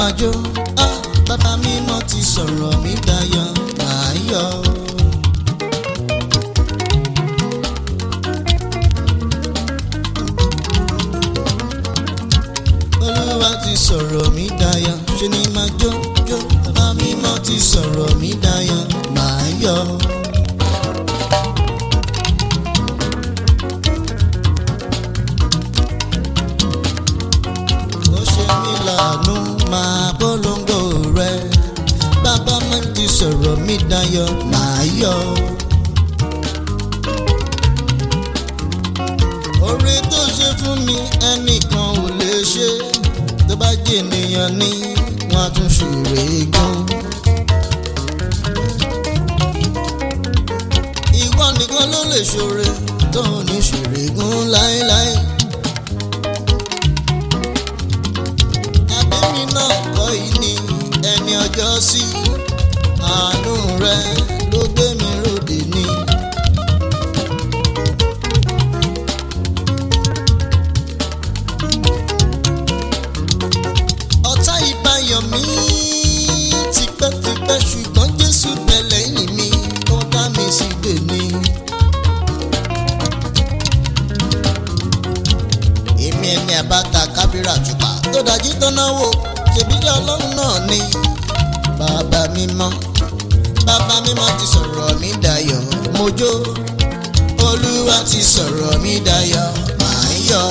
máa jó. Bàbá mímọ́ ti sọ̀rọ̀ mi dayọ̀ máa yọ̀. Olúwa ti sọ̀rọ̀ mi dayọ̀ ṣe ni máa jó jó. Bàbá mímọ́ ti sọ̀rọ̀ mi dayọ̀ máa yọ̀. Ó ṣe mí láàánú máa polongo rẹ̀. Bàbá mi ti sọ̀rọ̀ mi dayọ̀ máa yọ̀. Oore tó ṣe fún mi ẹnìkan ò lè ṣe. Tó bá jẹ́ ènìyàn ni wọ́n á tún ṣèrè gan. Ìwọ nìkan ló lè ṣoore tó ní ṣèrè gan láéláé. Àbẹ́mi náà kọ́ ìní ẹni ọjọ́ sí. Àánú rẹ ló gbé mi ròde ní. Ọ̀tá ìbáyọ̀ mi tipẹ́tipẹ́ ṣùgbọ́n Jésù bẹ lẹ́yìn mi ó dá mi sí dèní. Èmi ẹni àbáta kábírà jùpá tó dájú tó náwó ṣèbílẹ̀ Ọlọ́run náà ni. Bàbá mímọ́ ti sọ̀rọ̀ mi dayọ̀ mo jó. Olúwa ti sọ̀rọ̀ mi dayọ̀ máa yọ̀.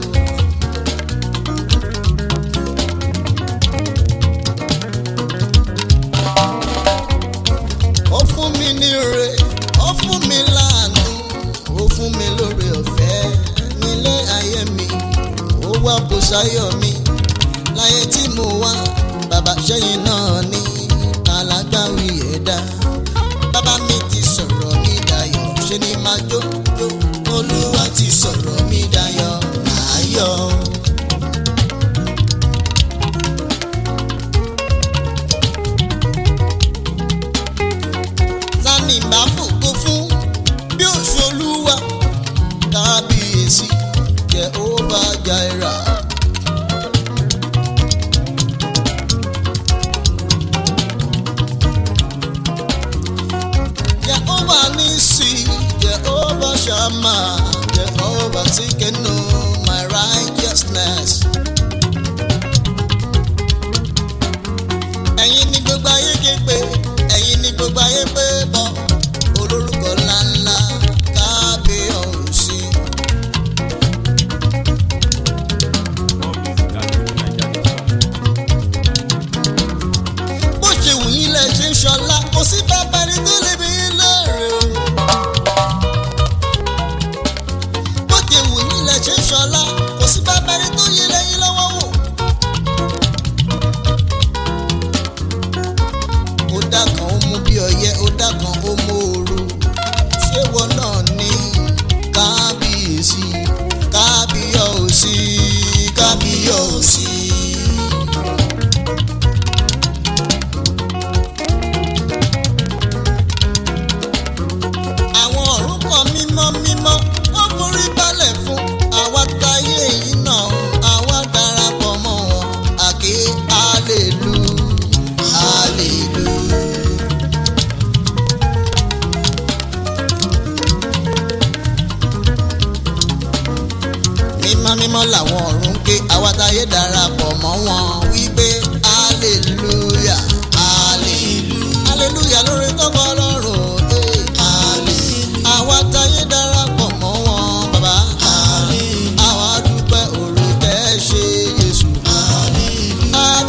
Ó fún mi ní ire, ó fún mi láàánú, ó fún mi lóore ọ̀fẹ́ nílé ayé mi. Ó wá bó sáyọ̀ mi láyé tí mo wá. Bàbá ṣẹ́yìn náà ní alágbàwí ẹ̀dá. Bàbá mi ti sọ̀rọ̀ mi dayọ̀ ṣe ni máa jó jó. Olúwa ti sọ̀rọ̀ mi dayọ̀ máa yọ̀. Tani bá fògo fún bí òṣù Olúwa kábíyèsí Jehovah Jireh. Jehovah Nisi, Jehovah Shammah, Jehovah Tsidkenu, my righteousness. Ẹ̀yin ni gbogbo ayé ké pè, ẹ̀yin ni gbogbo ayé pè bọ̀. Olórúkọ ńláńlá kábíyèsí. Bó ṣe wù yín lẹ ṣe ń ṣọlá, kò sí bàbá ẹni tó lè bí yín lóore o. Bó ṣe wù yín lẹ ṣe ń ṣọlá, kò sí bàbá ẹni tó yẹ lẹ́yìn lọ́wọ́ wò. Ó dá kan ó mú bí ọyẹ́, ó dá kan ó mú ooru. Ṣé wọn náà ní kábíyèsí kábíyèsí kábíyèsí. Àwọn ọ̀run kan mímọ́ mímọ́ wọ́n forí balẹ̀ fún. Àwa táyé yìí náà àwa darapọ̀ mọ́ wọn. Àké hallelujah hallelujah. Mímọ́ mímọ́ làwọn ọ̀run ké, àwa táyé darapọ̀ mọ́ wọn wípé hallelujah hallelujah hallelujah lórí tọ́kọ Ọlọ́run. Àwa táyé darapọ̀ mọ́ wọn bàbá. Àwa dúpẹ́ oore tẹ́ ṣe Jésù.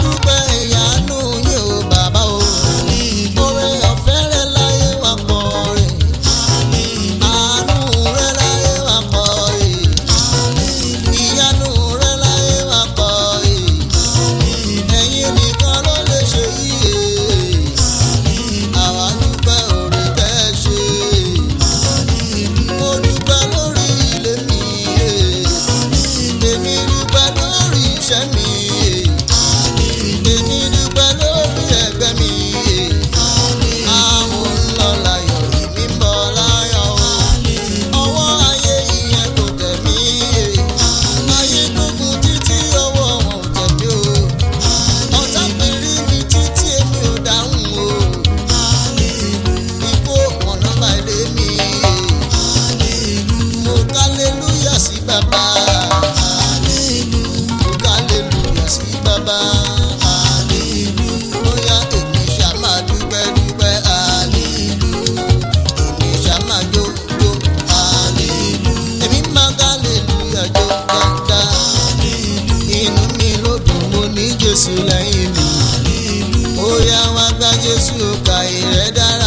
ó yá wá gba Jésù ká ìrẹ́ dára.